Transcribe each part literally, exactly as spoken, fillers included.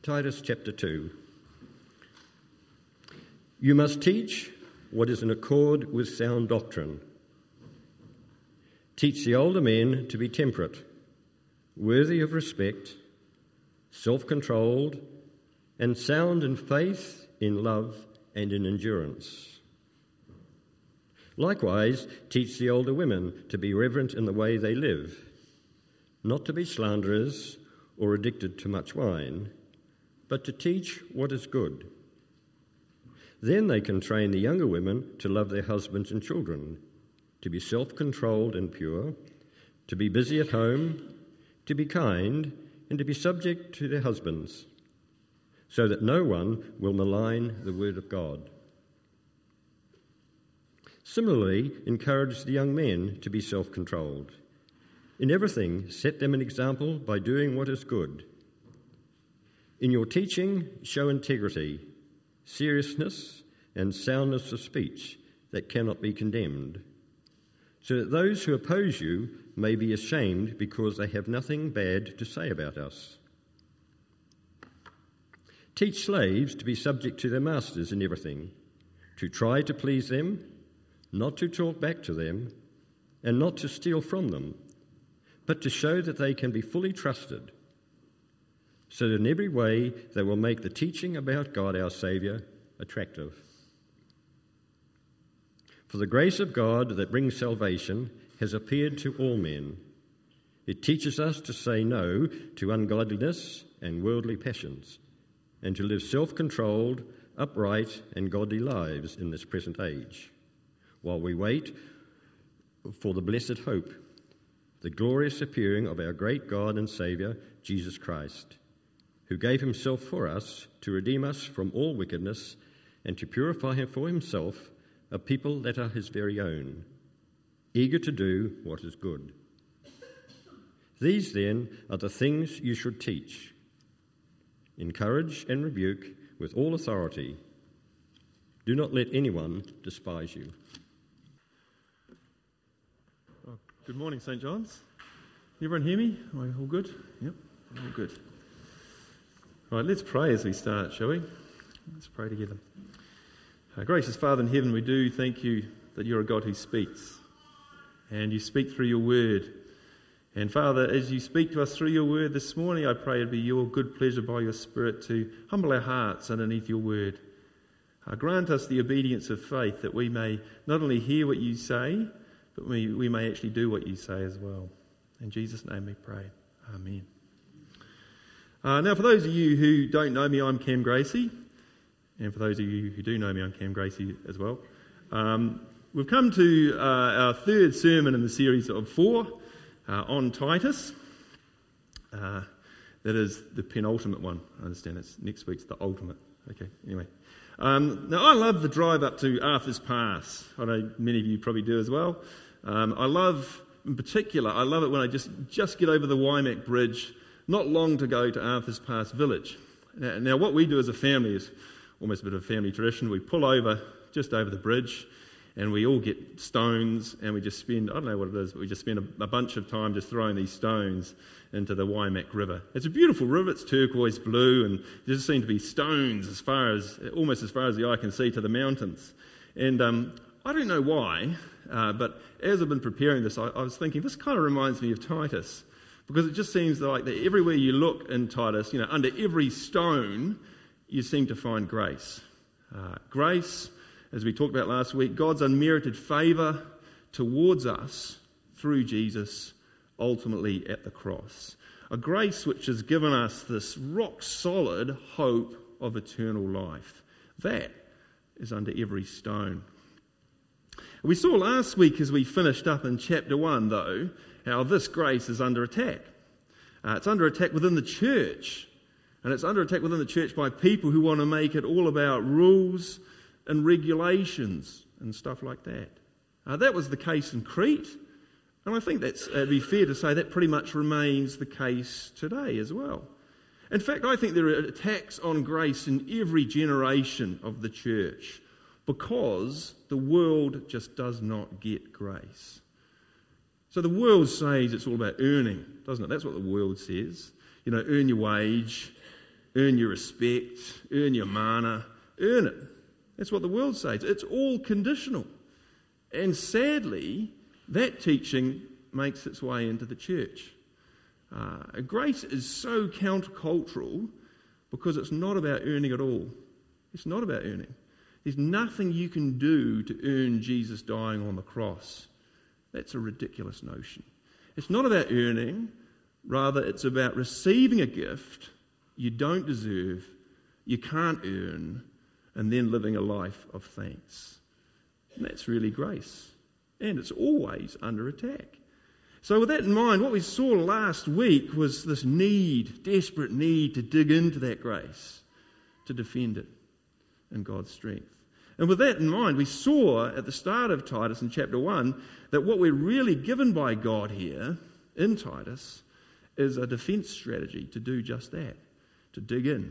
Titus chapter two. You must teach what is in accord with sound doctrine. Teach the older men to be temperate, worthy of respect, self-controlled, and sound in faith, in love, and in endurance. Likewise, teach the older women to be reverent in the way they live, not to be slanderers or addicted to much wine, but to teach what is good. Then they can train the younger women to love their husbands and children, to be self-controlled and pure, to be busy at home, to be kind, and to be subject to their husbands, so that no one will malign the word of God. Similarly, encourage the young men to be self-controlled. In everything, set them an example by doing what is good. In your teaching, show integrity, seriousness, and soundness of speech that cannot be condemned, so that those who oppose you may be ashamed because they have nothing bad to say about us. Teach slaves to be subject to their masters in everything, to try to please them, not to talk back to them, and not to steal from them, but to show that they can be fully trusted, so that in every way they will make the teaching about God our Saviour attractive. For the grace of God that brings salvation has appeared to all men. It teaches us to say no to ungodliness and worldly passions, and to live self-controlled, upright and godly lives in this present age, while we wait for the blessed hope, the glorious appearing of our great God and Saviour, Jesus Christ, who gave himself for us to redeem us from all wickedness and to purify him for himself a people that are his very own, eager to do what is good. These, then, are the things you should teach. Encourage and rebuke with all authority. Do not let anyone despise you. Oh, good morning, Saint John's. Can everyone hear me? Am I all good? Yep, all good. All right, let's pray as we start, shall we? Let's pray together. Uh, gracious Father in heaven, we do thank you that you're a God who speaks, and you speak through your word. And Father, as you speak to us through your word this morning, I pray it'd be your good pleasure by your Spirit to humble our hearts underneath your word. Uh, grant us the obedience of faith that we may not only hear what you say, but we, we may actually do what you say as well. In Jesus' name we pray. Amen. Uh, now, for those of you who don't know me, I'm Cam Gracie. And for those of you who do know me, I'm Cam Gracie as well. Um, we've come to uh, our third sermon in the series of four uh, on Titus. Uh, that is the penultimate one. I understand it's next week's the ultimate. Okay, anyway. Um, now, I love the drive up to Arthur's Pass. I know many of you probably do as well. Um, I love, in particular, I love it when I just, just get over the Waimak Bridge, not long to go to Arthur's Pass village. Now, now, what we do as a family is almost a bit of a family tradition. We pull over just over the bridge and we all get stones and we just spend, I don't know what it is, but we just spend a, a bunch of time just throwing these stones into the Waimak River. It's a beautiful river, it's turquoise blue, and there just seem to be stones as far as, almost as far as the eye can see to the mountains. And um, I don't know why, uh, but as I've been preparing this, I, I was thinking, this kind of reminds me of Titus, because it just seems like that everywhere you look in Titus, you know, under every stone, you seem to find grace. Uh, grace, as we talked about last week, God's unmerited favour towards us through Jesus, ultimately at the cross. A grace which has given us this rock-solid hope of eternal life. That is under every stone. We saw last week as we finished up in chapter one, though, how this grace is under attack. Uh, it's under attack within the church. And it's under attack within the church by people who want to make it all about rules and regulations and stuff like that. Uh, that was the case in Crete. And I think that's, it'd be fair to say that pretty much remains the case today as well. In fact, I think there are attacks on grace in every generation of the church because the world just does not get grace. So the world says it's all about earning, doesn't it? That's what the world says. You know, earn your wage, earn your respect, earn your mana, earn it. That's what the world says. It's all conditional. And sadly, that teaching makes its way into the church. Uh, grace is so countercultural because it's not about earning at all. It's not about earning. There's nothing you can do to earn Jesus dying on the cross. That's a ridiculous notion. It's not about earning. Rather, it's about receiving a gift you don't deserve, you can't earn, and then living a life of thanks. And that's really grace. And it's always under attack. So with that in mind, what we saw last week was this need, desperate need to dig into that grace, to defend it in God's strength. And with that in mind, we saw at the start of Titus in chapter one that what we're really given by God here in Titus is a defence strategy to do just that, to dig in.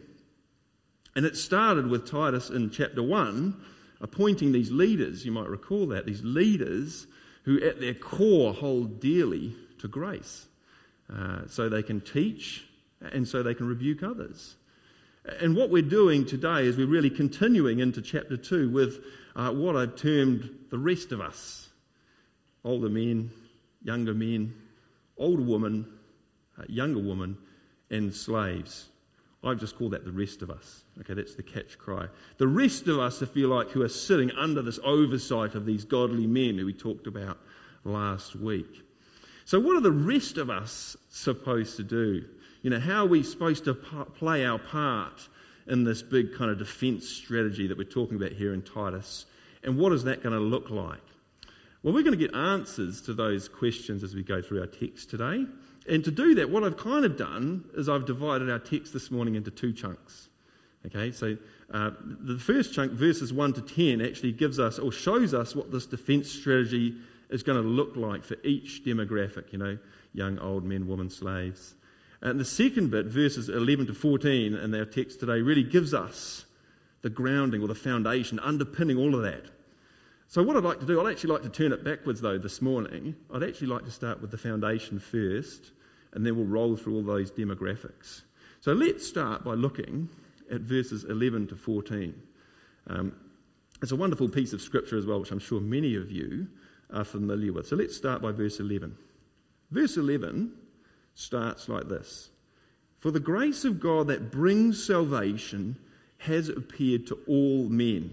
And it started with Titus in chapter one appointing these leaders, you might recall that, these leaders who at their core hold dearly to grace, uh, so they can teach and so they can rebuke others. And what we're doing today is we're really continuing into chapter two with uh, what I've termed the rest of us. Older men, younger men, older women, uh, younger women, and slaves. I've just called that the rest of us. Okay, that's the catch cry. The rest of us, if you like, who are sitting under this oversight of these godly men who we talked about last week. So what are the rest of us supposed to do? You know, how are we supposed to p- play our part in this big kind of defence strategy that we're talking about here in Titus? And what is that going to look like? Well, we're going to get answers to those questions as we go through our text today. And to do that, what I've kind of done is I've divided our text this morning into two chunks. Okay, so uh, the first chunk, verses one to ten, actually gives us or shows us what this defence strategy is going to look like for each demographic, you know, young, old, men, women, slaves. And the second bit, verses eleven to fourteen in our text today, really gives us the grounding or the foundation underpinning all of that. So what I'd like to do, I'd actually like to turn it backwards though this morning. I'd actually like to start with the foundation first, and then we'll roll through all those demographics. So let's start by looking at verses eleven to fourteen. Um, it's a wonderful piece of scripture as well, which I'm sure many of you are familiar with. So let's start by verse eleven. Verse eleven starts like this. For the grace of God that brings salvation has appeared to all men.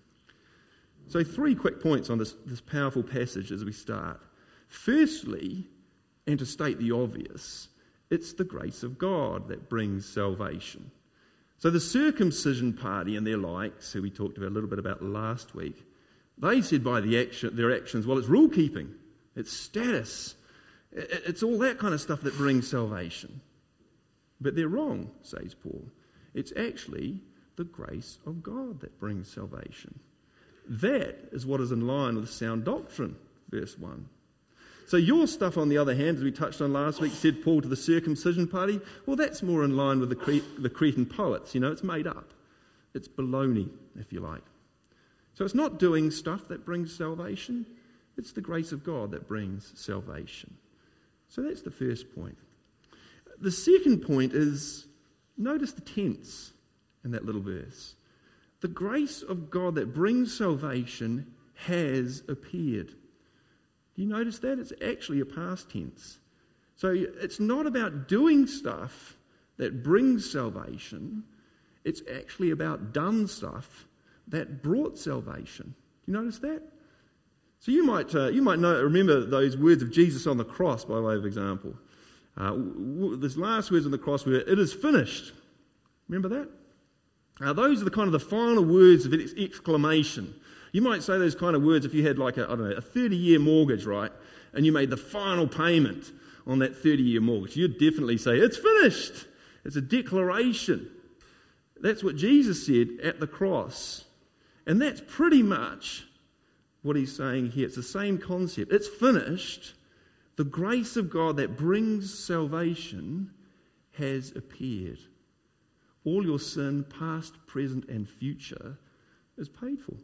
So three quick points on this, this powerful passage as we start. Firstly, and to state the obvious, it's the grace of God that brings salvation. So the circumcision party and their likes, who we talked about a little bit about last week, they said by the action, their actions, well, it's rule keeping, it's status, it's all that kind of stuff that brings salvation. But they're wrong, says Paul. It's actually the grace of God that brings salvation. That is what is in line with sound doctrine, verse one. So your stuff, on the other hand, as we touched on last week, said Paul to the circumcision party, well, that's more in line with the, Cre- the Cretan poets. You know, it's made up. It's baloney, if you like. So it's not doing stuff that brings salvation. It's the grace of God that brings salvation. So that's the first point. The second point is, notice the tense in that little verse. The grace of God that brings salvation has appeared. Do you notice that? It's actually a past tense. So it's not about doing stuff that brings salvation. It's actually about done stuff that brought salvation. Do you notice that? So you might uh, you might know, remember those words of Jesus on the cross by way of example. Uh, w- w- these last words on the cross were, "It is finished." Remember that? Uh, those are the kind of the final words of ex- exclamation. You might say those kind of words if you had like a, I don't know, a thirty-year mortgage, right? And you made the final payment on that thirty-year mortgage. You'd definitely say, "It's finished." It's a declaration. That's what Jesus said at the cross. And that's pretty much what he's saying here. It's the same concept. It's finished. The grace of God that brings salvation has appeared. All your sin, past, present, and future, is paid for.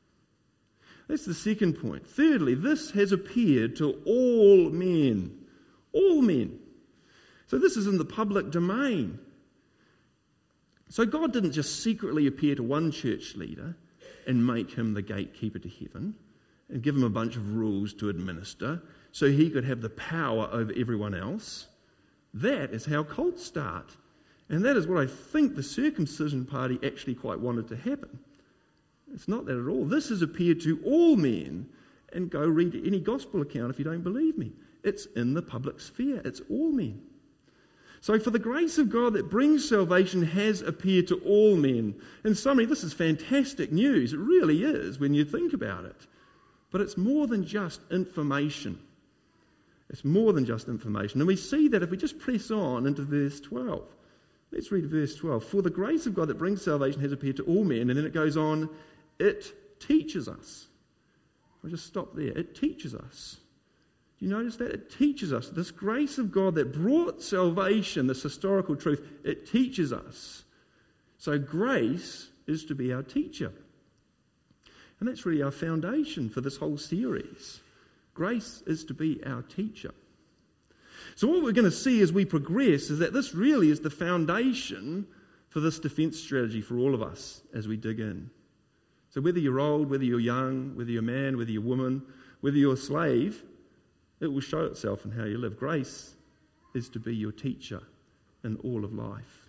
That's the second point. Thirdly, this has appeared to all men. All men. So this is in the public domain. So God didn't just secretly appear to one church leader and make him the gatekeeper to heaven and give him a bunch of rules to administer so he could have the power over everyone else. That is how cults start. And that is what I think the circumcision party actually quite wanted to happen. It's not that at all. This has appeared to all men. And go read any gospel account if you don't believe me. It's in the public sphere. It's all men. So for the grace of God that brings salvation has appeared to all men. In summary, this is fantastic news. It really is when you think about it. But it's more than just information. It's more than just information. And we see that if we just press on into verse twelve. Let's read verse twelve. For the grace of God that brings salvation has appeared to all men. And then it goes on, it teaches us. I'll just stop there. It teaches us. Do you notice that? It teaches us. This grace of God that brought salvation, this historical truth, it teaches us. So grace is to be our teacher. And that's really our foundation for this whole series. Grace is to be our teacher. So what we're going to see as we progress is that this really is the foundation for this defense strategy for all of us as we dig in. So whether you're old, whether you're young, whether you're a man, whether you're a woman, whether you're a slave, it will show itself in how you live. Grace is to be your teacher in all of life.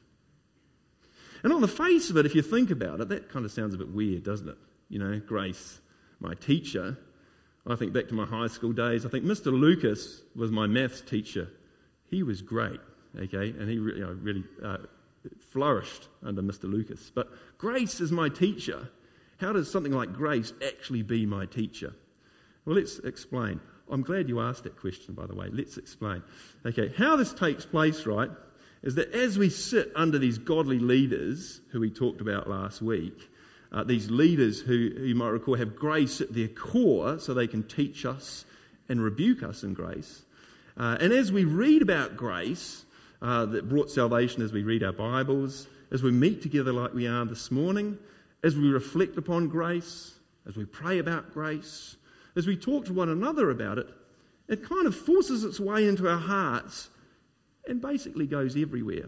And on the face of it, if you think about it, that kind of sounds a bit weird, doesn't it? You know, grace, my teacher. I think back to my high school days. I think Mister Lucas was my maths teacher. He was great, okay, and he really, you know, really uh, flourished under Mister Lucas. But grace is my teacher. How does something like grace actually be my teacher? Well, let's explain. I'm glad you asked that question, by the way. Let's explain. Okay, how this takes place, right, is that as we sit under these godly leaders who we talked about last week, uh, these leaders who, who you might recall have grace at their core so they can teach us and rebuke us in grace. Uh, and as we read about grace uh, that brought salvation, as we read our Bibles, as we meet together like we are this morning, as we reflect upon grace, as we pray about grace, as we talk to one another about it, it kind of forces its way into our hearts and basically goes everywhere.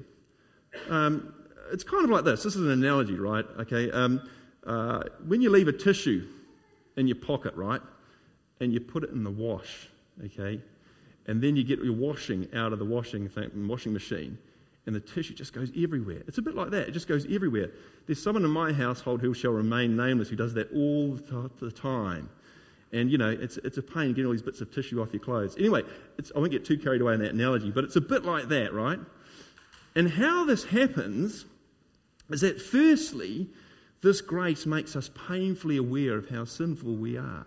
Um, it's kind of like this. This is an analogy, right? Okay. Um, uh, when you leave a tissue in your pocket, right, and you put it in the wash, okay, and then you get your washing out of the washing thing, washing machine, and the tissue just goes everywhere. It's a bit like that. It just goes everywhere. There's someone in my household who shall remain nameless who does that all the time. And, you know, it's it's a pain getting all these bits of tissue off your clothes. Anyway, it's, I won't get too carried away in that analogy, but it's a bit like that, right? And how this happens is that, firstly, this grace makes us painfully aware of how sinful we are.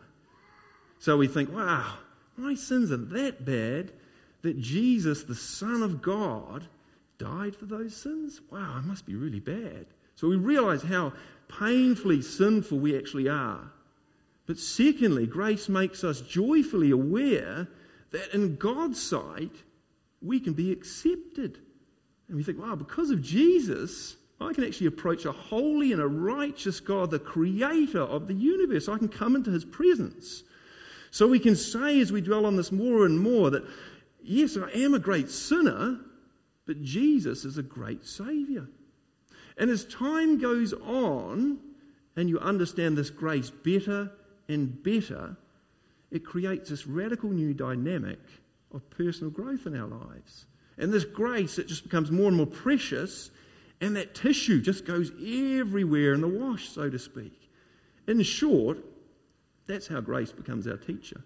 So we think, wow, my sins are that bad that Jesus, the Son of God, died for those sins? Wow, it must be really bad. So we realize how painfully sinful we actually are. But secondly, grace makes us joyfully aware that in God's sight, we can be accepted. And we think, wow, because of Jesus, I can actually approach a holy and a righteous God, the creator of the universe. I can come into his presence. So we can say as we dwell on this more and more that, yes, I am a great sinner, but Jesus is a great Saviour. And as time goes on, and you understand this grace better and better, it creates this radical new dynamic of personal growth in our lives. And this grace, it just becomes more and more precious, and that tissue just goes everywhere in the wash, so to speak. In short, that's how grace becomes our teacher.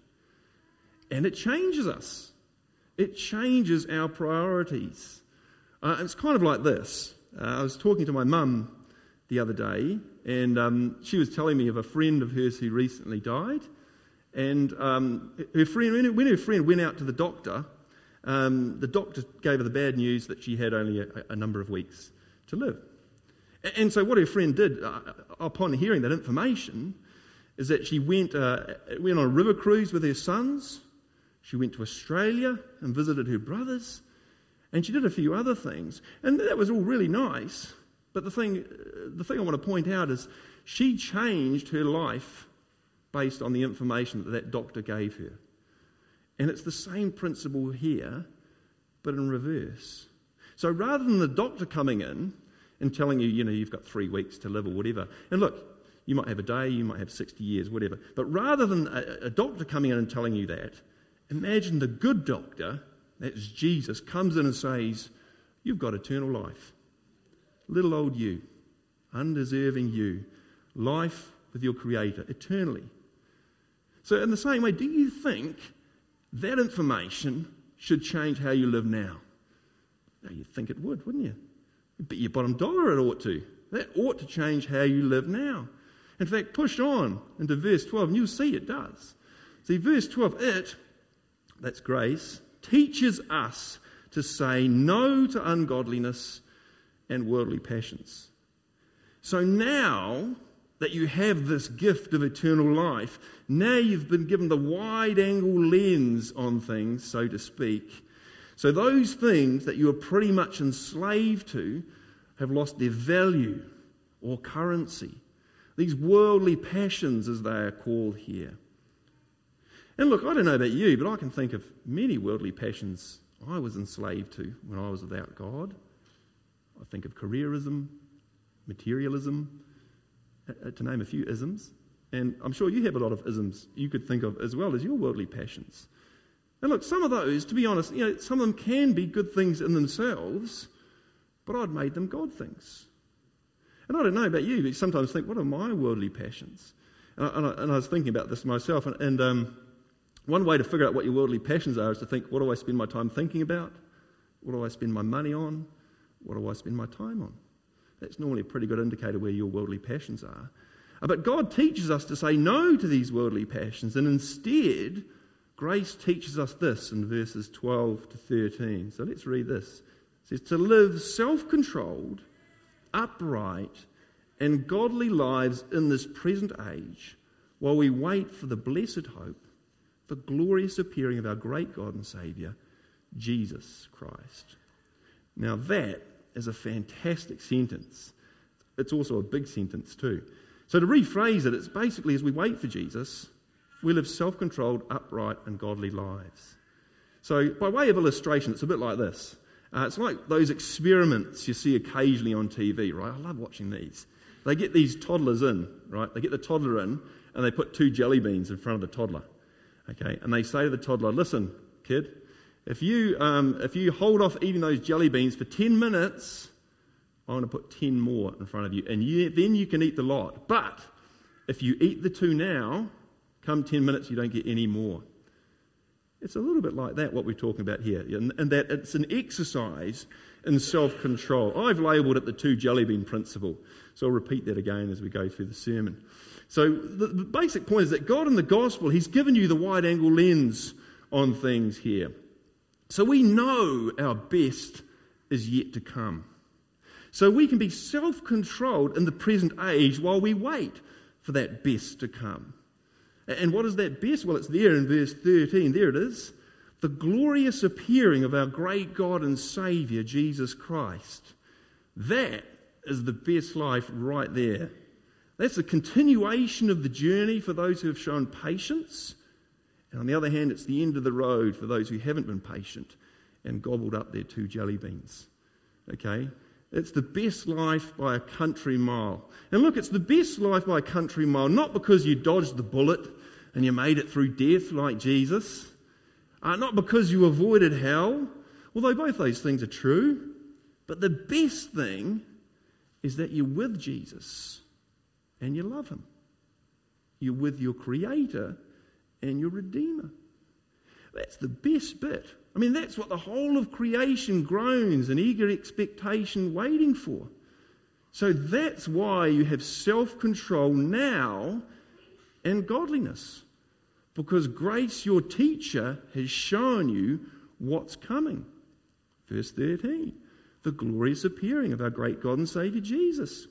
And it changes us. It changes our priorities. Uh, it's kind of like this. Uh, I was talking to my mum the other day, and um, she was telling me of a friend of hers who recently died. And um, her friend, when her friend went out to the doctor, um, the doctor gave her the bad news that she had only a, a number of weeks to live. And so what her friend did, uh, upon hearing that information, is that she went, uh, went on a river cruise with her sons. She went to Australia and visited her brothers. And she did a few other things. And that was all really nice. But the thing, the thing I want to point out is she changed her life based on the information that that doctor gave her. And it's the same principle here, but in reverse. So rather than the doctor coming in and telling you, you know, you've got three weeks to live or whatever. And look, you might have a day, you might have sixty years, whatever. But rather than a, a doctor coming in and telling you that, imagine the good doctor, that's Jesus, comes in and says, you've got eternal life. Little old you, undeserving you, life with your Creator, eternally. So in the same way, do you think that information should change how you live now? No, you'd think it would, wouldn't you? But your bottom dollar it ought to. That ought to change how you live now. In fact, push on into verse twelve, and you'll see it does. See, verse twelve, it, that's grace, teaches us to say no to ungodliness and worldly passions. So now that you have this gift of eternal life, now you've been given the wide-angle lens on things, so to speak. So those things that you are pretty much enslaved to have lost their value or currency. These worldly passions, as they are called here. And look, I don't know about you, but I can think of many worldly passions I was enslaved to when I was without God. I think of careerism, materialism, uh, to name a few isms. And I'm sure you have a lot of isms you could think of as well as your worldly passions. And look, some of those, to be honest, you know, some of them can be good things in themselves, but I'd made them God things. And I don't know about you, but you sometimes think, what are my worldly passions? And I, and I, and I was thinking about this myself, and, and um, one way to figure out what your worldly passions are is to think, what do I spend my time thinking about? What do I spend my money on? What do I spend my time on? That's normally a pretty good indicator where your worldly passions are. But God teaches us to say no to these worldly passions, and instead, grace teaches us this in verses twelve to thirteen. So let's read this. It says, to live self-controlled, upright, and godly lives in this present age, while we wait for the blessed hope, the glorious appearing of our great God and Saviour, Jesus Christ. Now that is a fantastic sentence. It's also a big sentence too. So to rephrase it, it's basically as we wait for Jesus, we live self-controlled, upright, and godly lives. So by way of illustration, it's a bit like this. Uh, it's like those experiments you see occasionally on T V, right? I love watching these. They get these toddlers in, right? They get the toddler in, and they put two jelly beans in front of the toddler, okay? And they say to the toddler, listen, kid, if you um, if you hold off eating those jelly beans for ten minutes, I'm going to put ten more in front of you, and you, then you can eat the lot. But if you eat the two now, come ten minutes, you don't get any more. It's a little bit like that, what we're talking about here, and, and that it's an exercise in self-control. I've labelled it the two jelly bean principle, so I'll repeat that again as we go through the sermon. So the, the basic point is that God in the gospel, He's given you the wide-angle lens on things here. So we know our best is yet to come. So we can be self-controlled in the present age while we wait for that best to come. And what is that best? Well, it's there in verse thirteen. There it is. The glorious appearing of our great God and Saviour, Jesus Christ. That is the best life right there. That's a continuation of the journey for those who have shown patience. And on the other hand, it's the end of the road for those who haven't been patient and gobbled up their two jelly beans. Okay? It's the best life by a country mile. And look, it's the best life by a country mile, not because you dodged the bullet and you made it through death like Jesus, uh, not because you avoided hell, although both those things are true. But the best thing is that you're with Jesus and you love Him. You're with your Creator and your Redeemer. That's the best bit. I mean, that's what the whole of creation groans in eager expectation waiting for. So that's why you have self-control now and godliness. Because grace, your teacher, has shown you what's coming. Verse thirteen, the glorious appearing of our great God and Saviour Jesus.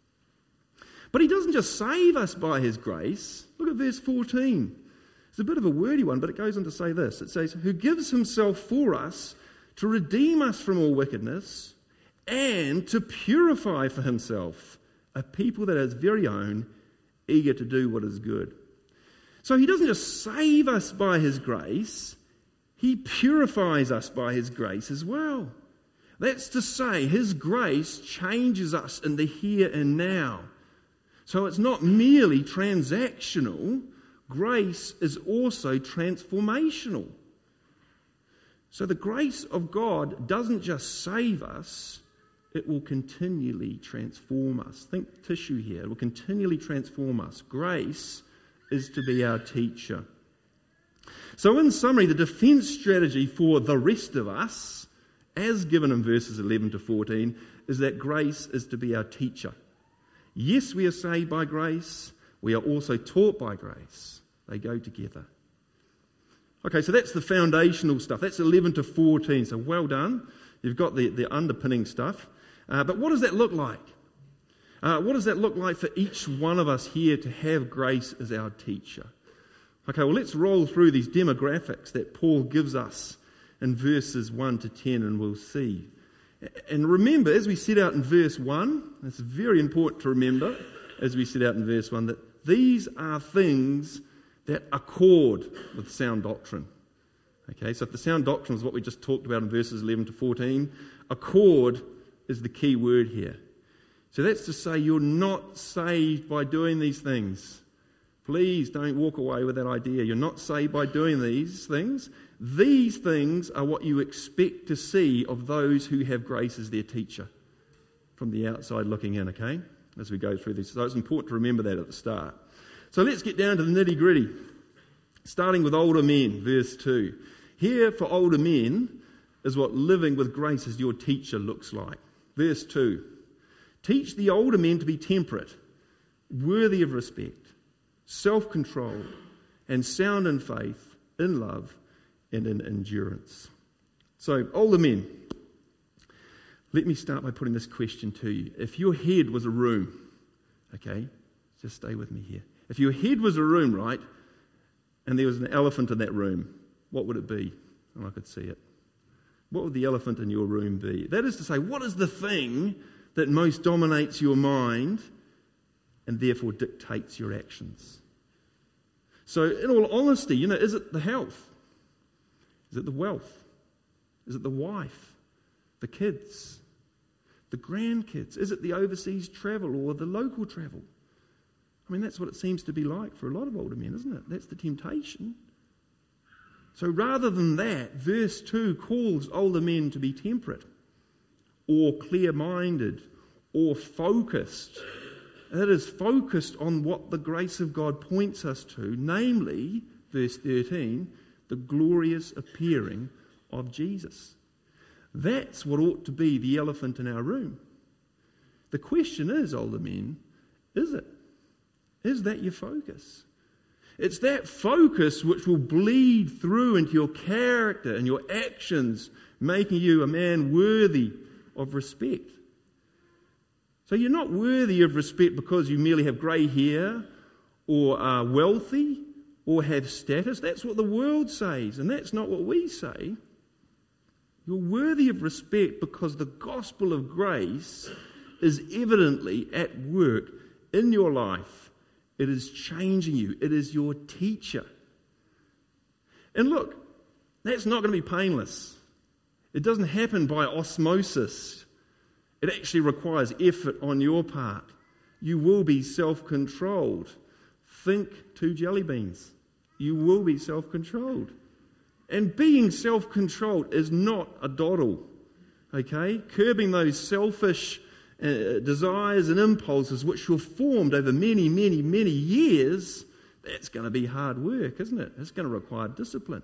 But He doesn't just save us by His grace. Look at verse fourteen. It's a bit of a wordy one, but it goes on to say this. It says, who gives Himself for us to redeem us from all wickedness and to purify for Himself a people that are His very own, eager to do what is good. So He doesn't just save us by His grace, He purifies us by His grace as well. That's to say, His grace changes us in the here and now. So it's not merely transactional, grace is also transformational. So the grace of God doesn't just save us, it will continually transform us. Think tissue here, it will continually transform us. Grace is to be our teacher. So in summary, the defence strategy for the rest of us, as given in verses eleven to fourteen, is that grace is to be our teacher. Yes, we are saved by grace, we are also taught by grace. They go together. Okay, so that's the foundational stuff. That's eleven to fourteen, so well done. You've got the, the underpinning stuff. Uh, but what does that look like? Uh, what does that look like for each one of us here to have grace as our teacher? Okay, well, let's roll through these demographics that Paul gives us in verses one to ten, and we'll see. And remember, as we set out in verse one, it's very important to remember, as we set out in verse one, that these are things that accord with sound doctrine. Okay, so if the sound doctrine is what we just talked about in verses eleven to fourteen, accord is the key word here. So that's to say you're not saved by doing these things. Please don't walk away with that idea. You're not saved by doing these things. These things are what you expect to see of those who have grace as their teacher from the outside looking in, okay, as we go through this. So it's important to remember that at the start. So let's get down to the nitty-gritty, starting with older men, verse two. Here for older men is what living with grace as your teacher looks like. Verse two, teach the older men to be temperate, worthy of respect, self-controlled, and sound in faith, in love, and in endurance. So, older men, let me start by putting this question to you. If your head was a room, okay, just stay with me here. If your head was a room, right, and there was an elephant in that room, what would it be? And I could see it. What would the elephant in your room be? That is to say, what is the thing that most dominates your mind and therefore dictates your actions? So, in all honesty, you know, is it the health? Is it the wealth? Is it the wife? The kids? The grandkids? Is it the overseas travel or the local travel? I mean, that's what it seems to be like for a lot of older men, isn't it? That's the temptation. So rather than that, verse two calls older men to be temperate or clear-minded or focused. That is, focused on what the grace of God points us to, namely, verse thirteen, the glorious appearing of Jesus. That's what ought to be the elephant in our room. The question is, older men, is it? Is that your focus? It's that focus which will bleed through into your character and your actions, making you a man worthy of respect. So you're not worthy of respect because you merely have grey hair or are wealthy or have status. That's what the world says, and that's not what we say. You're worthy of respect because the gospel of grace is evidently at work in your life. It is changing you. It is your teacher. And look, that's not going to be painless. It doesn't happen by osmosis. It actually requires effort on your part. You will be self-controlled. Think two jelly beans. You will be self-controlled. And being self-controlled is not a doddle, okay? Curbing those selfish uh, desires and impulses which were formed over many, many, many years, that's going to be hard work, isn't it? It's going to require discipline.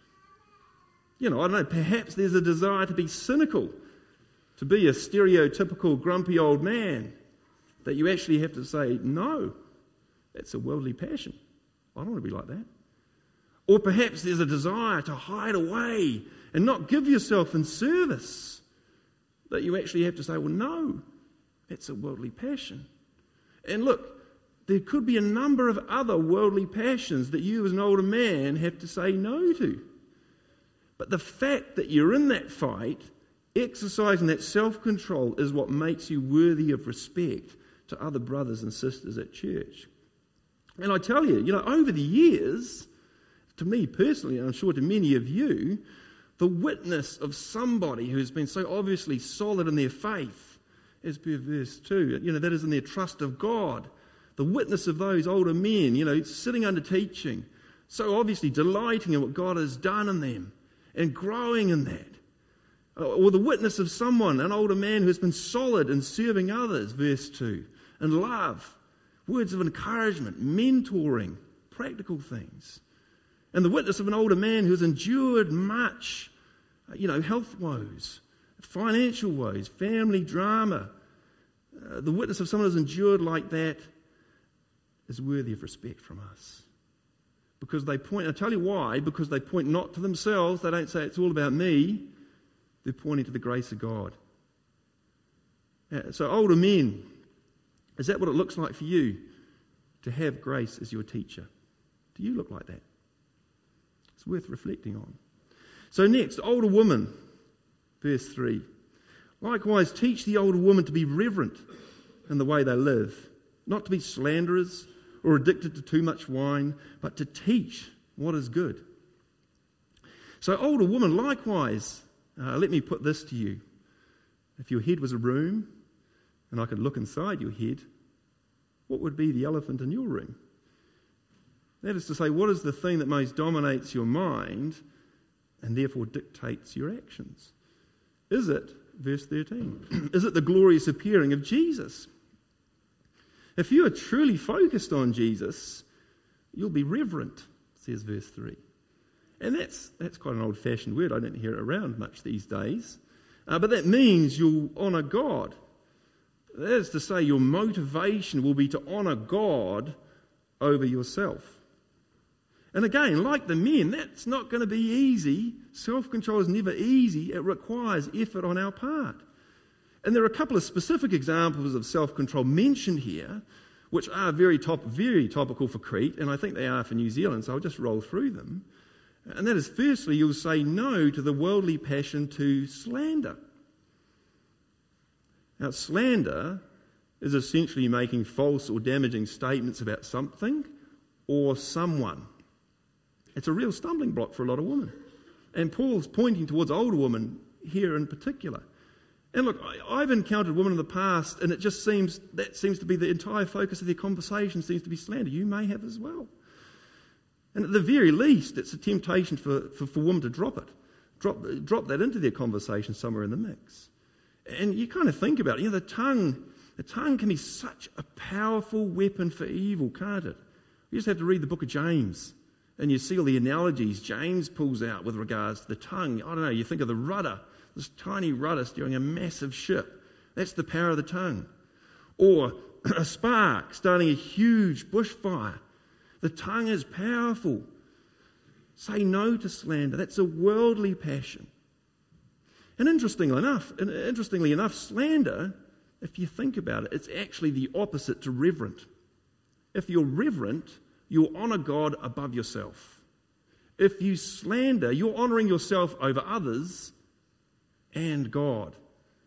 You know, I don't know, perhaps there's a desire to be cynical, to be a stereotypical grumpy old man, that you actually have to say, no, that's a worldly passion. I don't want to be like that. Or perhaps there's a desire to hide away and not give yourself in service, that you actually have to say, well, no, that's a worldly passion. And look, there could be a number of other worldly passions that you as an older man have to say no to. But the fact that you're in that fight, exercising that self-control, is what makes you worthy of respect to other brothers and sisters at church. And I tell you, you know, over the years, to me personally, and I'm sure to many of you, The witness of somebody who's been so obviously solid in their faith, as per verse two, you know, that is in their trust of God. The witness of those older men, you know, sitting under teaching, so obviously delighting in what God has done in them and growing in that. Or the witness of someone, an older man who has been solid in serving others, verse two, and love, words of encouragement, mentoring, practical things. And the witness of an older man who has endured much, you know, health woes, financial woes, family drama. Uh, the witness of someone who has endured like that is worthy of respect from us. Because they point, I'll tell you why, because they point not to themselves, they don't say it's all about me, they're pointing to the grace of God. Uh, so older men, is that what it looks like for you to have grace as your teacher? Do you look like that? It's worth reflecting on. So next, older woman, verse three. Likewise, teach the older woman to be reverent in the way they live, not to be slanderers or addicted to too much wine, but to teach what is good. So older woman, likewise, uh, let me put this to you. If your head was a room and I could look inside your head, what would be the elephant in your room? That is to say, what is the thing that most dominates your mind and therefore dictates your actions? Is it, verse thirteen, is it the glorious appearing of Jesus? If you are truly focused on Jesus, you'll be reverent, says verse three. And that's that's quite an old-fashioned word. I don't hear it around much these days. Uh, but that means you'll honour God. That is to say, your motivation will be to honour God over yourself. And again, like the men, that's not going to be easy. Self-control is never easy. It requires effort on our part. And there are a couple of specific examples of self-control mentioned here, which are very top, very topical for Crete, and I think they are for New Zealand, so I'll just roll through them. And that is, firstly, you'll say no to the worldly passion to slander. Now, slander is essentially making false or damaging statements about something or someone. It's a real stumbling block for a lot of women. And Paul's pointing towards older women here in particular. And look, I, I've encountered women in the past, and it just seems, that seems to be the entire focus of their conversation seems to be slander. You may have as well. And at the very least, it's a temptation for, for, for women to drop it. Drop, drop that into their conversation somewhere in the mix. And you kind of think about it, you know, the tongue, the tongue can be such a powerful weapon for evil, can't it? You just have to read the book of James. And you see all the analogies James pulls out with regards to the tongue. I don't know, you think of the rudder, this tiny rudder steering a massive ship. That's the power of the tongue. Or a spark starting a huge bushfire. The tongue is powerful. Say no to slander. That's a worldly passion. And interestingly enough, interestingly enough, slander, if you think about it, it's actually the opposite to reverent. If you're reverent, you'll honour God above yourself. If you slander, you're honouring yourself over others and God.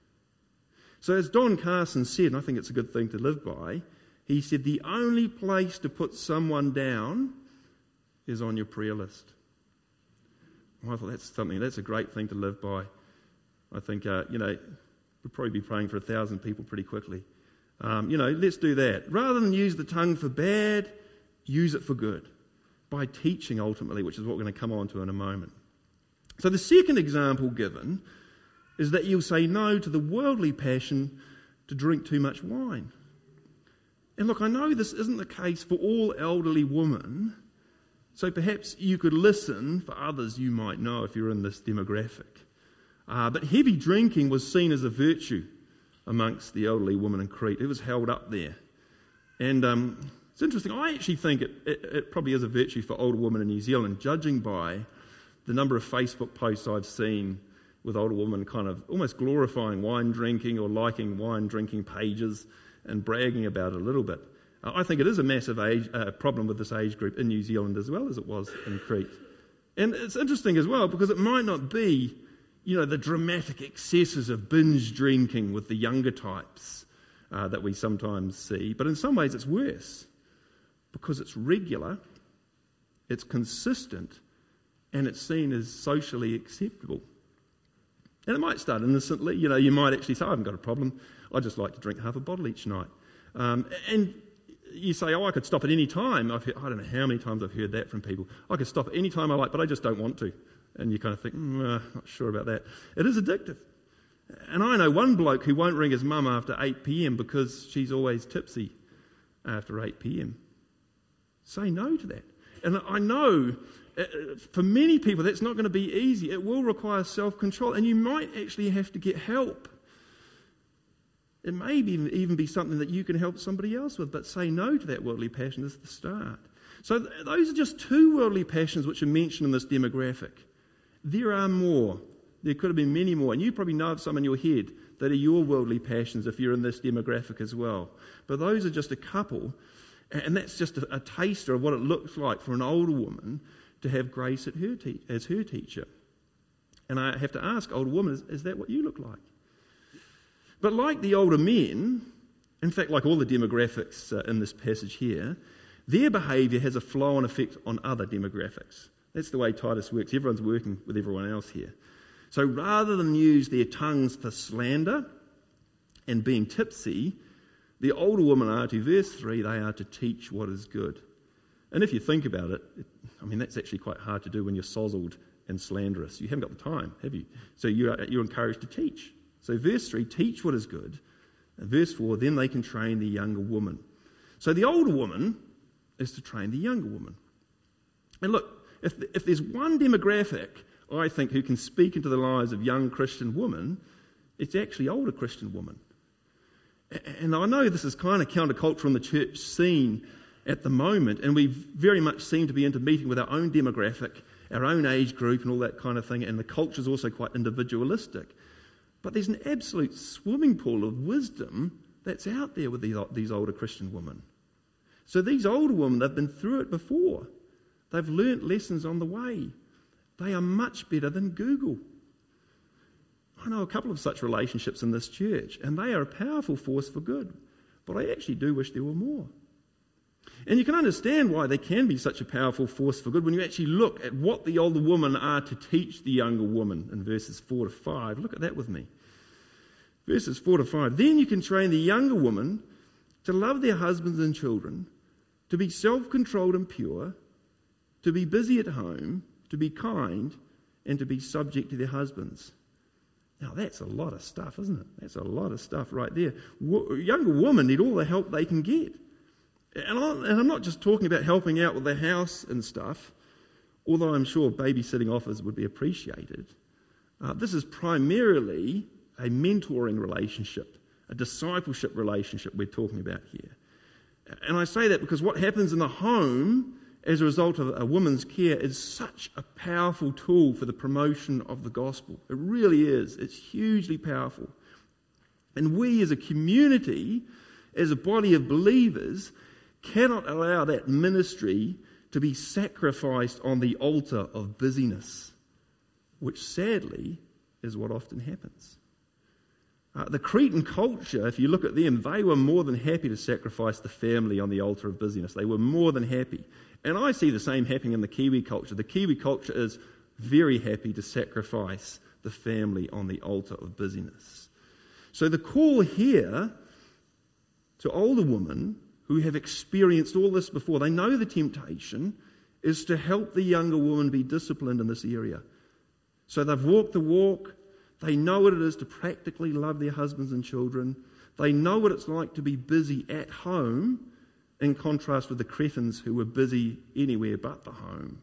So as Don Carson said, and I think it's a good thing to live by, he said the only place to put someone down is on your prayer list. Well, I thought that's something, that's a great thing to live by. I think, uh, you know, we'll probably be praying for a thousand people pretty quickly. Um, you know, let's do that. Rather than use the tongue for bad, use it for good by teaching ultimately, which is what we're going to come on to in a moment. So the second example given is that you'll say no to the worldly passion to drink too much wine. And look, I know this isn't the case for all elderly women, so perhaps you could listen for others you might know if you're in this demographic. Uh, but heavy drinking was seen as a virtue amongst the elderly women in Crete. It was held up there. And um, it's interesting, I actually think it, it, it probably is a virtue for older women in New Zealand, judging by the number of Facebook posts I've seen with older women kind of almost glorifying wine drinking or liking wine drinking pages and bragging about it a little bit. Uh, I think it is a massive age, uh, problem with this age group in New Zealand as well as it was in Crete. And it's interesting as well because it might not be, you know, the dramatic excesses of binge drinking with the younger types uh, that we sometimes see, but in some ways it's worse because it's regular, it's consistent, and it's seen as socially acceptable. And it might start innocently. You know, you might actually say, I haven't got a problem. I just like to drink half a bottle each night. Um, and you say, oh, I could stop at any time. I've heard, I don't know how many times I've heard that from people. I could stop at any time I like, but I just don't want to. And you kind of think, mm, uh, not sure about that. It is addictive. And I know one bloke who won't ring his mum after eight p.m. because she's always tipsy after eight p.m. Say no to that. And I know uh, for many people that's not going to be easy. It will require self-control, and you might actually have to get help. It may be, even be something that you can help somebody else with, but say no to that worldly passion is the start. So th- those are just two worldly passions which are mentioned in this demographic. There are more. There could have been many more, and you probably know of some in your head that are your worldly passions if you're in this demographic as well. But those are just a couple, and that's just a, a taster of what it looks like for an older woman to have grace at her te- as her teacher. And I have to ask older women, is, is that what you look like? But like the older men, in fact, like all the demographics uh, in this passage here, their behaviour has a flow-on effect on other demographics. That's the way Titus works. Everyone's working with everyone else here. So rather than use their tongues for slander and being tipsy, the older women are, to verse three, they are to teach what is good. And if you think about it, it I mean, that's actually quite hard to do when you're sozzled and slanderous. You haven't got the time, have you? So you are, you're encouraged to teach. So verse three, teach what is good. And verse four, then they can train the younger woman. So the older woman is to train the younger woman. And look, if, if there's one demographic, I think, who can speak into the lives of young Christian women, it's actually older Christian women. And I know this is kind of countercultural in the church scene at the moment, and we very much seem to be into meeting with our own demographic, our own age group and all that kind of thing, and the culture is also quite individualistic. But there's an absolute swimming pool of wisdom that's out there with these, these older Christian women. So these older women, they've been through it before. They've learnt lessons on the way. They are much better than Google. I know a couple of such relationships in this church, and they are a powerful force for good. But I actually do wish there were more. And you can understand why they can be such a powerful force for good when you actually look at what the older women are to teach the younger woman in verses four to five. Look at that with me. Verses four to five. Then you can train the younger woman to love their husbands and children, to be self-controlled and pure, to be busy at home, to be kind, and to be subject to their husbands. Now that's a lot of stuff, isn't it? That's a lot of stuff right there. W- younger women need all the help they can get. And, I, and I'm not just talking about helping out with the house and stuff, although I'm sure babysitting offers would be appreciated. Uh, this is primarily a mentoring relationship, a discipleship relationship we're talking about here. And I say that because what happens in the home as a result of a woman's care is such a powerful tool for the promotion of the gospel. It really is. It's hugely powerful. And we as a community, as a body of believers, cannot allow that ministry to be sacrificed on the altar of busyness, which sadly is what often happens. Uh, the Cretan culture, if you look at them, they were more than happy to sacrifice the family on the altar of busyness. They were more than happy. And I see the same happening in the Kiwi culture. The Kiwi culture is very happy to sacrifice the family on the altar of busyness. So the call here to older women who have experienced all this before, they know the temptation, is to help the younger woman be disciplined in this area. So they've walked the walk, they know what it is to practically love their husbands and children, they know what it's like to be busy at home, in contrast with the cretins who were busy anywhere but the home.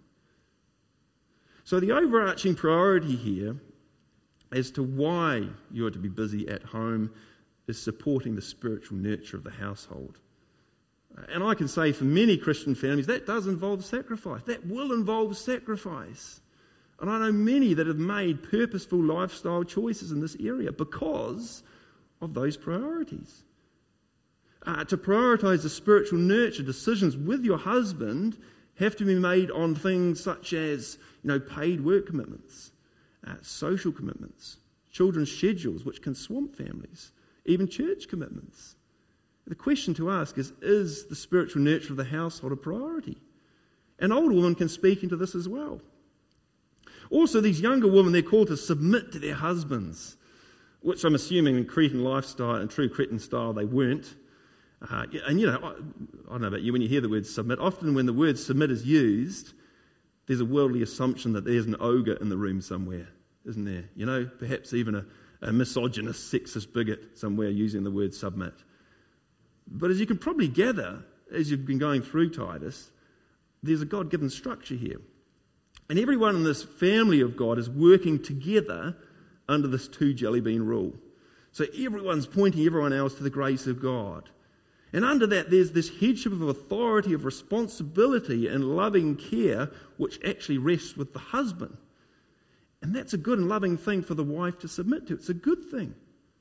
So the overarching priority here as to why you are to be busy at home is supporting the spiritual nurture of the household. And I can say for many Christian families, that does involve sacrifice. That will involve sacrifice. And I know many that have made purposeful lifestyle choices in this area because of those priorities. Uh, to prioritise the spiritual nurture, decisions with your husband have to be made on things such as, you know, paid work commitments, uh, social commitments, children's schedules, which can swamp families, even church commitments. The question to ask is, is the spiritual nurture of the household a priority? An older woman can speak into this as well. Also, these younger women, they're called to submit to their husbands, which I'm assuming in Cretan lifestyle and true Cretan style they weren't. Uh, and you know, I, I don't know about you, when you hear the word submit, often when the word submit is used, there's a worldly assumption that there's an ogre in the room somewhere, isn't there? You know, perhaps even a, a misogynist, sexist bigot somewhere using the word submit. But as you can probably gather, as you've been going through Titus, there's a God-given structure here. And everyone in this family of God is working together under this two jelly bean rule. So everyone's pointing everyone else to the grace of God. And under that, there's this headship of authority, of responsibility and loving care, which actually rests with the husband. And that's a good and loving thing for the wife to submit to. It's a good thing.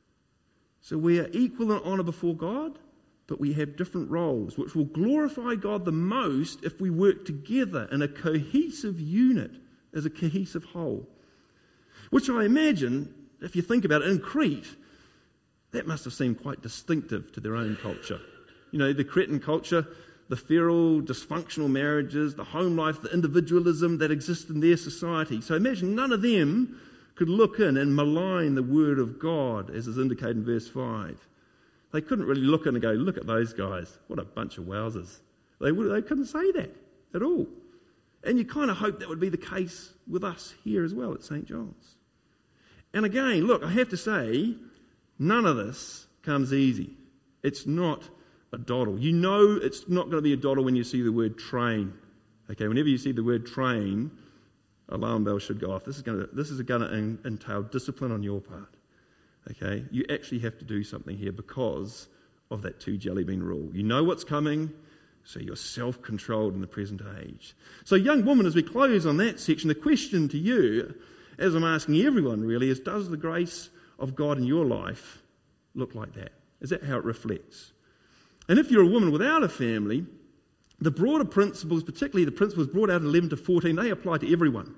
So we are equal in honour before God, but we have different roles, which will glorify God the most if we work together in a cohesive unit, as a cohesive whole. Which I imagine, if you think about it, in Crete, that must have seemed quite distinctive to their own culture. You know, the Cretan culture, the feral, dysfunctional marriages, the home life, the individualism that exists in their society. So imagine none of them could look in and malign the word of God, as is indicated in verse five. They couldn't really look in and go, look at those guys, what a bunch of wowsers. They, they couldn't say that at all. And you kind of hope that would be the case with us here as well at Saint John's. And again, look, I have to say, none of this comes easy. It's not a doddle. You know it's not going to be a doddle when you see the word train. Okay, whenever you see the word train, alarm bells should go off. This is going to, this is going to entail discipline on your part. Okay, you actually have to do something here because of that two jelly bean rule. You know what's coming, so you're self-controlled in the present age. So young woman, as we close on that section, the question to you, as I'm asking everyone really, is does the grace of God in your life look like that? Is that how it reflects? And if you're a woman without a family, the broader principles, particularly the principles brought out in eleven to fourteen, they apply to everyone.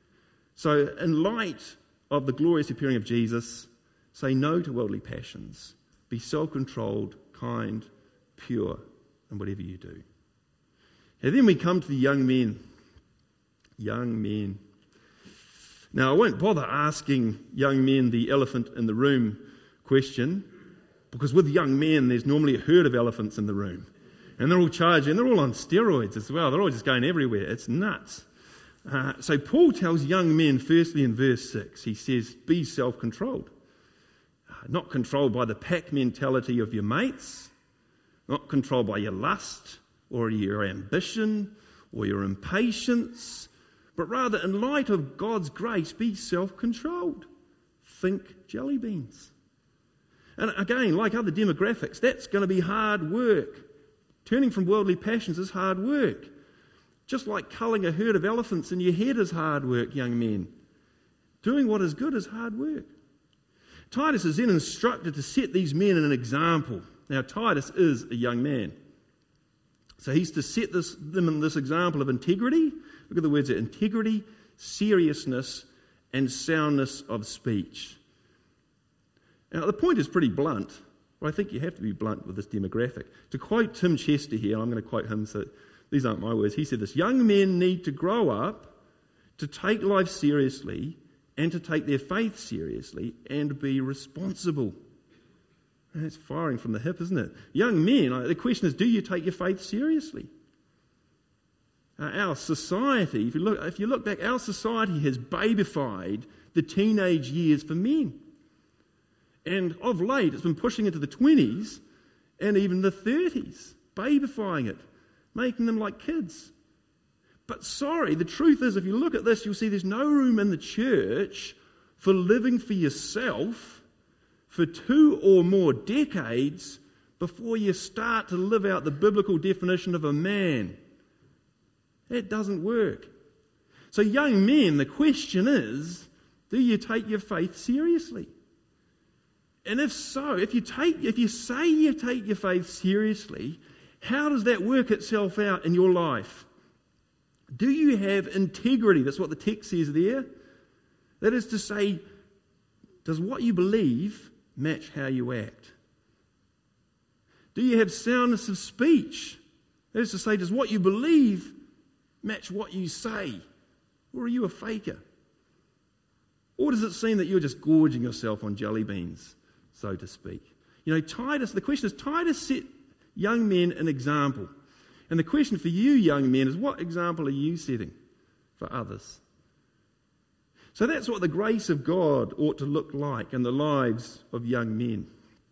So in light of the glorious appearing of Jesus, say no to worldly passions. Be self-controlled, kind, pure in whatever you do. And then we come to the young men. Young men. Now, I won't bother asking young men the elephant in the room question, because with young men, there's normally a herd of elephants in the room. And they're all charging, they're all on steroids as well. They're all just going everywhere. It's nuts. Uh, so Paul tells young men, firstly in verse six, he says, be self-controlled. Not controlled by the pack mentality of your mates, not controlled by your lust or your ambition or your impatience, but rather in light of God's grace, be self-controlled. Think jelly beans. And again, like other demographics, that's going to be hard work. Turning from worldly passions is hard work. Just like culling a herd of elephants in your head is hard work, young men. Doing what is good is hard work. Titus is then instructed to set these men an example. Now, Titus is a young man. So he's to set this, them in this example of integrity. Look at the words there, integrity, seriousness, and soundness of speech. Now, the point is pretty blunt. Well, I think you have to be blunt with this demographic. To quote Tim Chester here, I'm going to quote him, so these aren't my words. He said this, young men need to grow up to take life seriously and to take their faith seriously and be responsible. And that's firing from the hip, isn't it? Young men, the question is, do you take your faith seriously? Uh, our society, if you look, if you look back, our society has babyfied the teenage years for men. And of late, it's been pushing into the twenties and even the thirties, babyfying it, making them like kids. But sorry, the truth is, if you look at this, you'll see there's no room in the church for living for yourself for two or more decades before you start to live out the biblical definition of a man. That doesn't work. So young men, the question is, do you take your faith seriously? And if so, if you take, if you say you take your faith seriously, how does that work itself out in your life? Do you have integrity? That's what the text says there. That is to say, does what you believe match how you act? Do you have soundness of speech? That is to say, does what you believe match what you say? Or are you a faker? Or does it seem that you're just gorging yourself on jelly beans, so to speak? You know, Titus, the question is, Titus set young men an example. And the question for you young men is, what example are you setting for others? So that's what the grace of God ought to look like in the lives of young men.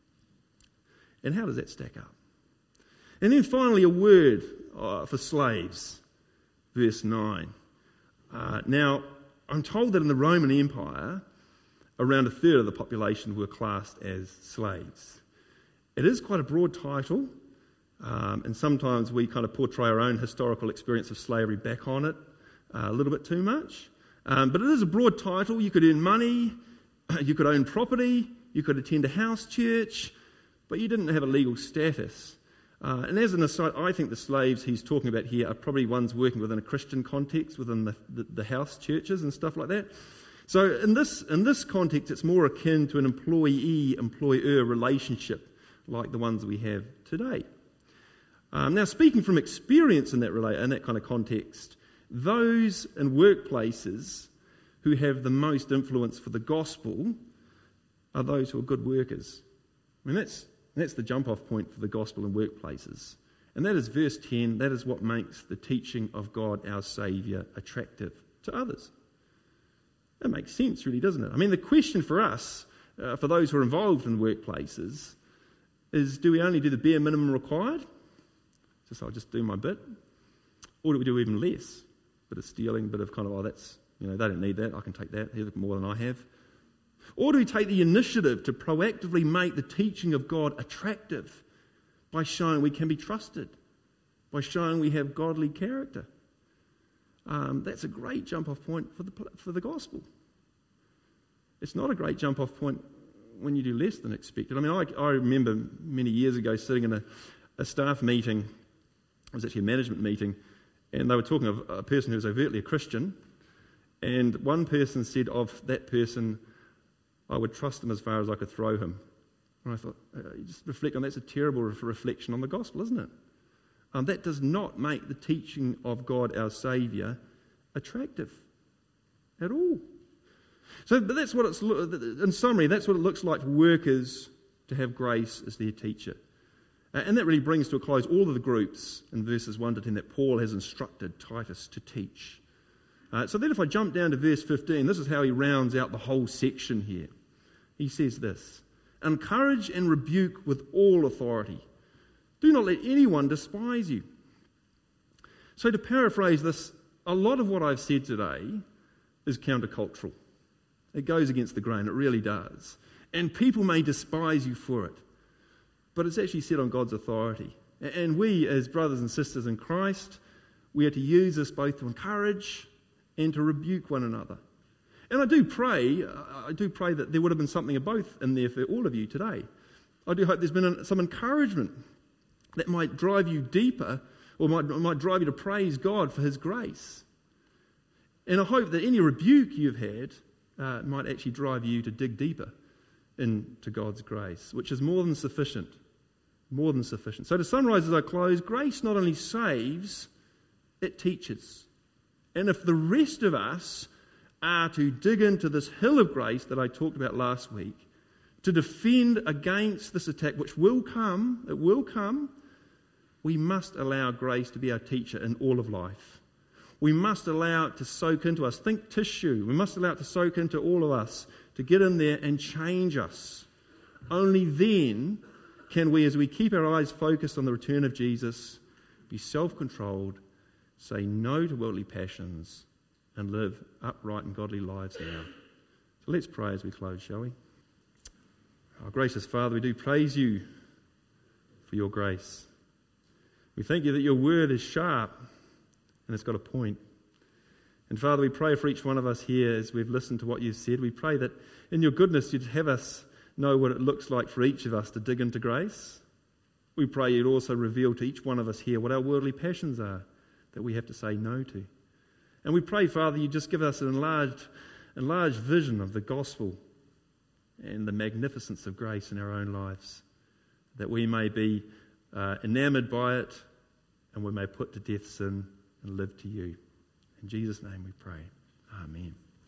And how does that stack up? And then finally a word uh, for slaves, verse nine. Uh, now, I'm told that in the Roman Empire, around a third of the population were classed as slaves. It is quite a broad title, um, and sometimes we kind of portray our own historical experience of slavery back on it uh, a little bit too much. Um, but it is a broad title. You could earn money, you could own property, you could attend a house church, but you didn't have a legal status. Uh, and as an aside, I think the slaves he's talking about here are probably ones working within a Christian context, within the, the, the house churches and stuff like that. So in this in this context, it's more akin to an employee-employer relationship like the ones we have today. Um, now, speaking from experience in that rela- in that kind of context, those in workplaces who have the most influence for the gospel are those who are good workers. I mean, that's that's the jump-off point for the gospel in workplaces. And that is verse ten, that is what makes the teaching of God, our Saviour, attractive to others. That makes sense, really, doesn't it? I mean, the question for us, uh, for those who are involved in workplaces, is do we only do the bare minimum required? Just, I'll just do my bit. Or do we do even less? Bit of stealing, bit of kind of, oh, that's, you know, they don't need that, I can take that, here's more than I have. Or do we take the initiative to proactively make the teaching of God attractive by showing we can be trusted, by showing we have godly character? Um, that's a great jump-off point for the for the gospel. It's not a great jump-off point when you do less than expected. I mean, I, I remember many years ago sitting in a, a staff meeting, it was actually a management meeting, and they were talking of a person who was overtly a Christian, and one person said of that person, I would trust him as far as I could throw him. And I thought, uh, you just reflect on that, that's a terrible re- reflection on the gospel, isn't it? Um, that does not make the teaching of God, our Saviour, attractive at all. So, but that's what it's, in summary, that's what it looks like for workers to have grace as their teacher. Uh, and that really brings to a close all of the groups in verses one to ten that Paul has instructed Titus to teach. Uh, so then if I jump down to verse fifteen, this is how he rounds out the whole section here. He says this, encourage and rebuke with all authority. Do not let anyone despise you. So to paraphrase this, a lot of what I've said today is countercultural. It goes against the grain, it really does. And people may despise you for it. But it's actually said on God's authority. And we, as brothers and sisters in Christ, we are to use this both to encourage and to rebuke one another. And I do pray, I do pray that there would have been something of both in there for all of you today. I do hope there's been some encouragement that might drive you deeper, or might, might drive you to praise God for His grace. And I hope that any rebuke you've had uh, might actually drive you to dig deeper into God's grace, which is more than sufficient. More than sufficient. So to summarise as I close, grace not only saves, it teaches. And if the rest of us are to dig into this hill of grace that I talked about last week, to defend against this attack, which will come, it will come, we must allow grace to be our teacher in all of life. We must allow it to soak into us. Think tissue. We must allow it to soak into all of us, to get in there and change us. Only then can we, as we keep our eyes focused on the return of Jesus, be self-controlled, say no to worldly passions, and live upright and godly lives now. So let's pray as we close, shall we? Our gracious Father, we do praise you for your grace. We thank you that your word is sharp and it's got a point. And Father, we pray for each one of us here as we've listened to what you've said. We pray that in your goodness you'd have us know what it looks like for each of us to dig into grace. We pray you'd also reveal to each one of us here what our worldly passions are that we have to say no to. And we pray, Father, you just give us an enlarged, enlarged vision of the gospel and the magnificence of grace in our own lives, that we may be uh, enamoured by it and we may put to death sin and live to you. In Jesus' name we pray. Amen.